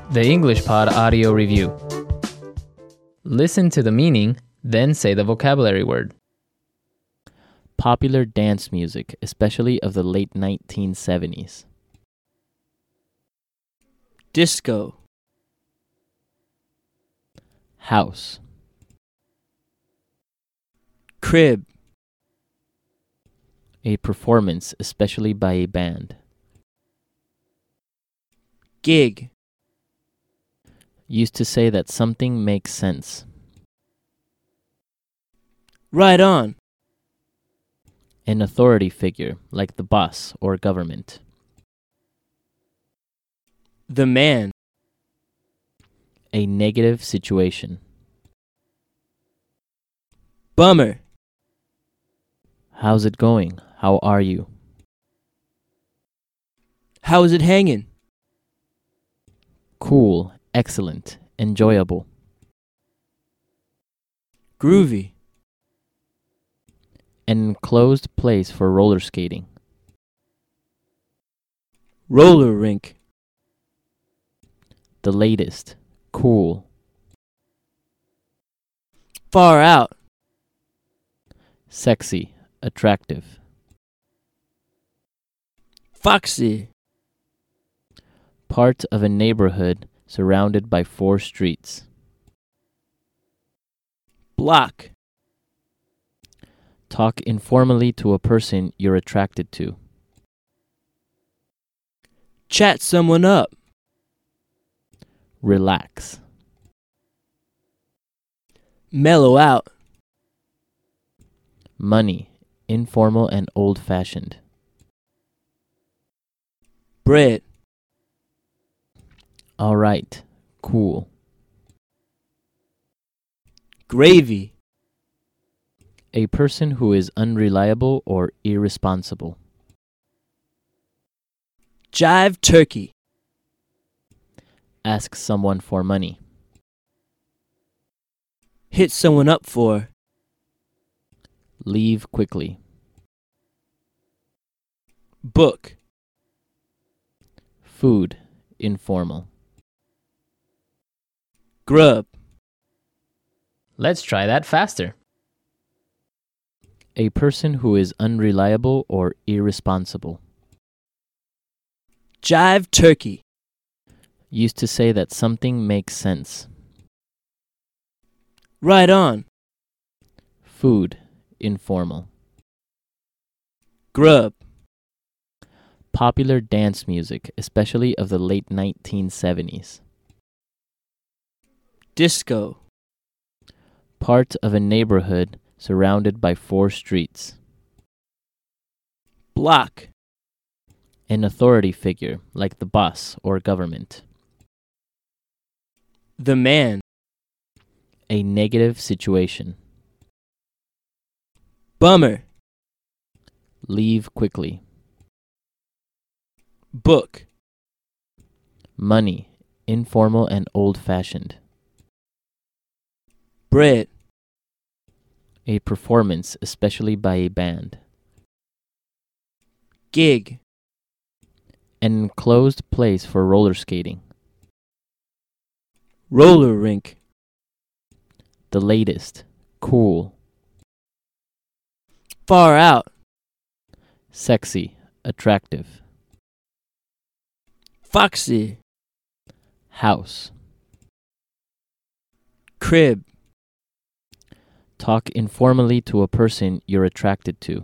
The English Pod Audio Review. Listen to the meaning, then say the vocabulary word. Popular dance music, especially of the late 1970s. Disco. House. Crib. A performance, especially by a band. Gig. Used to say that something makes sense. Right on. An authority figure, like the boss or government. The man. A negative situation. Bummer. How's it going? How are you? How is it hanging? Cool, excellent, enjoyable. Groovy. An enclosed place for roller skating. Roller rink. The latest, cool. Far out. Sexy, attractive. Foxy. Part of a neighborhood surrounded by 4 streets. Block. Talk informally to a person you're attracted to. Chat someone up. Relax. Mellow out. Money, informal and old-fashioned. Bread. All right, cool. Gravy. A person who is unreliable or irresponsible. Jive turkey. Ask someone for money. Hit someone up for. Leave quickly. Book. Food, informal. Grub. Let's try that faster. A person who is unreliable or irresponsible. Jive turkey. Used to say that something makes sense. Right on. Food, informal. Grub. Popular dance music, especially of the late 1970s. Disco. Part of a neighborhood surrounded by 4 streets. Block. An authority figure, like the boss or government. The man. A negative situation. Bummer. Leave quickly. Book. Money, informal and old-fashioned. Bread. A performance, especially by a band. Gig. An enclosed place for roller skating. Roller rink. The latest, cool. Far out. Sexy, attractive. Foxy. House. Crib. Talk informally to a person you're attracted to.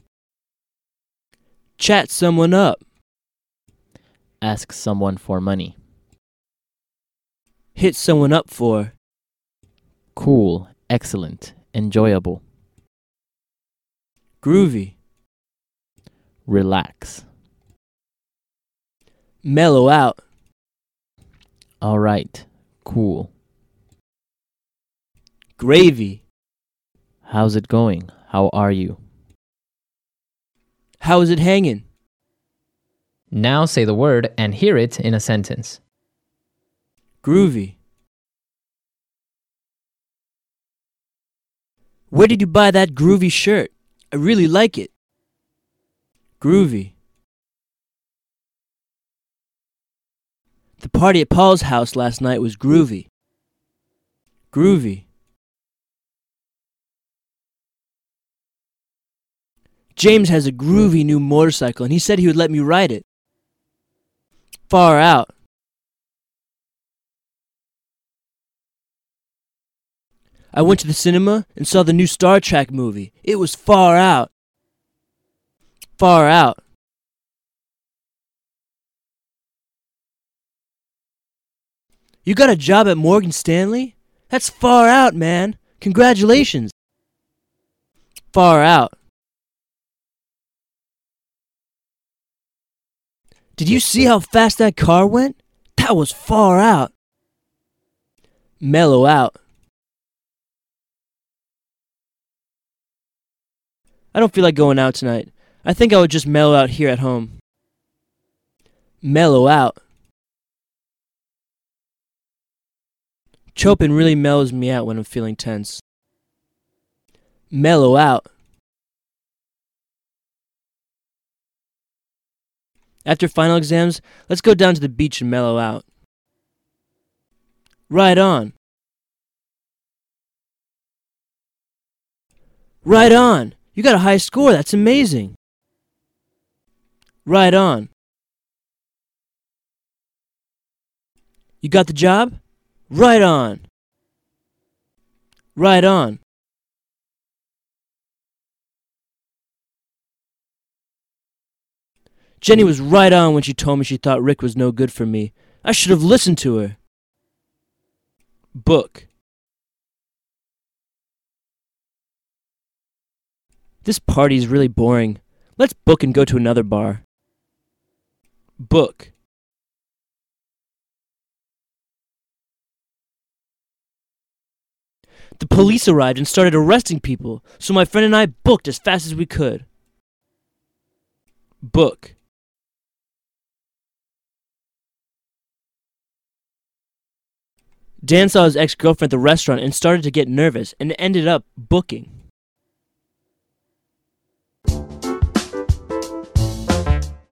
Chat someone up. Ask someone for money. Hit someone up for. Cool, excellent, enjoyable. Groovy. Relax. Mellow out. All right, cool. Gravy. How's it going? How are you? How is it hanging? Now say the word and hear it in a sentence. Groovy. Where did you buy that groovy shirt? I really like it. Groovy. The party at Paul's house last night was groovy. Groovy. James has a groovy new motorcycle, and he said he would let me ride it. Far out. I went to the cinema and saw the new Star Trek movie. It was far out. Far out. You got a job at Morgan Stanley? That's far out, man. Congratulations. Far out. Did you see how fast that car went? That was far out. Mellow out. I don't feel like going out tonight. I think I would just mellow out here at home. Mellow out. Chopin really mellows me out when I'm feeling tense. Mellow out. After final exams, let's go down to the beach and mellow out. Right on. Right on. You got a high score. That's amazing. Right on. You got the job? Right on. Right on. Jenny was right on when she told me she thought Rick was no good for me. I should have listened to her. Book. This party's really boring. Let's book and go to another bar. Book. The police arrived and started arresting people, so my friend and I booked as fast as we could. Book. Dan saw his ex-girlfriend at the restaurant and started to get nervous and ended up booking.